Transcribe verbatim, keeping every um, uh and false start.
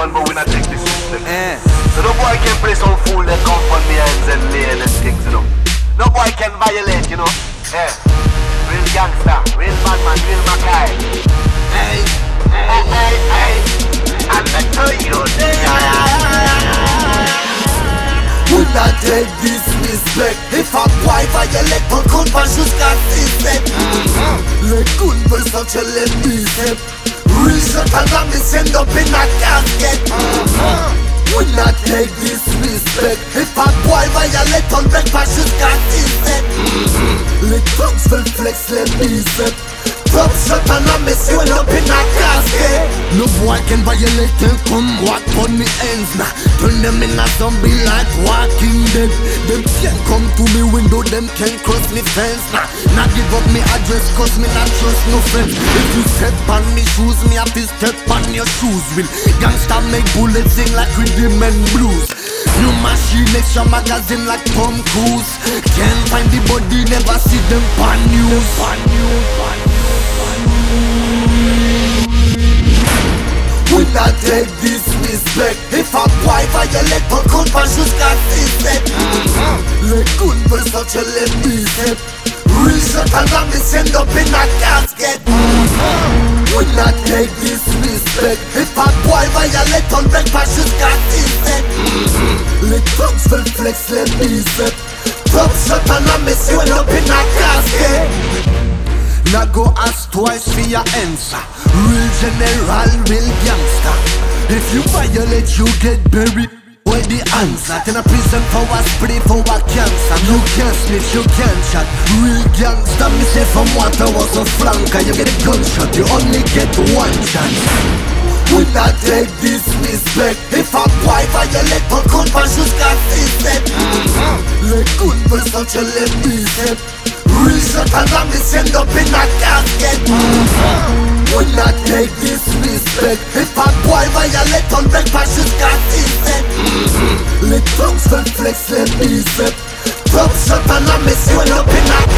man, but we not take this system. Eh. So no boy can play some fool that come from me hands and lay and things, you know. No boy can violate, you know. Yeah. Real gangster, real bad man, real Mackay. Hey, hey, hey, hey. I'm not telling you. We not take disrespect. If a boy violate, on compte pas jusqu'à six sept. Les coups veulent sortir les biceps. Real shot and I'm send up in a casket. We not take disrespect. If a boy violate, on break pas jusqu'à six sept. Les thugs veulent flex les biceps. Top shot and I'm send up in a casket. No boy can violate and come walk on me ends now. Turn them in a zombie like Walking Dead. Them can't come to me window, them can't cross me fence now. Not give up me address cause me not trust no friends. If you step on me shoes, me have to step on your shoes. Will gangsta make bullets sing like rhythm and blues. New machine, extra magazine like Tom Cruise. Can't find the body, never see them pan news. Pan news, pan news. We not take disrespect. If a boy violate, on compte pas jusqu'à six sept. Les coups veulent sortir les biceps. Real shot and I'm send up in a casket. We not take disrespect. If a boy violate, on break pas jusqu'à six sept. Les thugs veulent flex les biceps. Top shot and I'm send up in a casket. Now go ask twice for your answer. Real general, real gangster. If you violate, you get buried. Where the answer? Then a prison for a spray for a cancer. You can't snitch, you can't chat. Real gangster, me say from water was a flanker. You get a gunshot, you only get one chance. We not take disrespect. If a boy violate, on compte pas jusqu'à six sept. Les coups veulent sortir les biceps. Real shot and I'm send up in a casket. We not take disrespect. If a boy violate, on break pas jusqu'à six sept. Les thugs veulent flex les biceps. Top shot and I'm send up in a